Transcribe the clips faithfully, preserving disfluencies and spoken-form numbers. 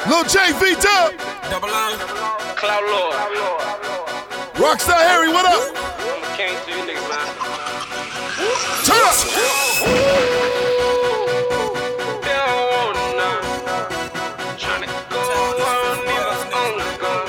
Lil J, V-Dub. Double on. Cloud Lord. Rockstar Harry, what up? I'm a king to you niggas, man. Turn up. They don't want none. Tryna go on, need a own gun.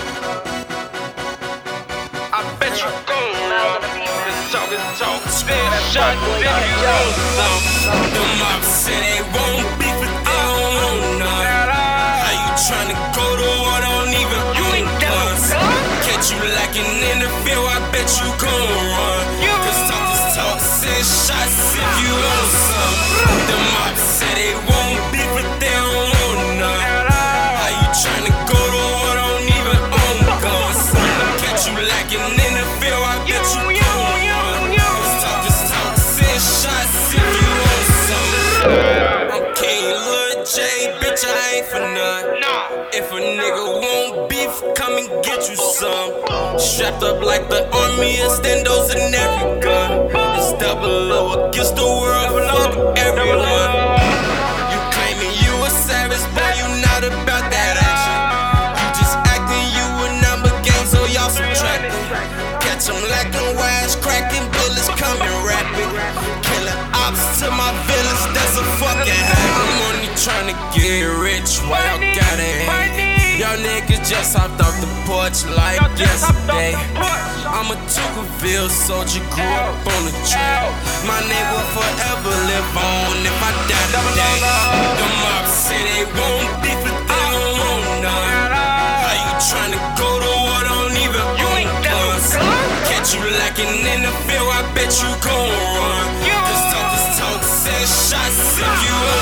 I bet you gon' run. This talk is talk. Dead shot, then you want some. The mob say they won't beef if they don't want none. How you tryna go to war, don't even own guns. Catch you lacking in the field, I bet you gon' run. Cause talk is talk, send shots if you want some. The mob say they won't beef if they don't want none. How you tryna go to war, don't even own guns. Catch you lacking in the field, I bet you gon' run. Cause talk is talk, send shots if you want some. I'm King Lil J, bitch, I ain't for none. If a nigga want beef, come and get you some. Strapped up like the army, extendos in every gun. It's double O against the world, fuck everyone. You claiming you a savage, boy, you not about that action. You just acting, you a number game, so y'all subtracting. Catch 'em lacking, wise cracking, bullets coming rapid. Killing ops to my villains, that's a fucking habit. I'm only tryna get rich, why y'all gotta hate? Y'all niggas just hopped off the porch like yesterday. I'm a Tuckerville soldier, grew up on the trail. My name will forever live on if I die today. The mob say they won't beef if they don't want none. How you tryna go to war, don't even own guns. Catch you lacking in the field, I bet you gon' run. Cause talk is talk, send shots if you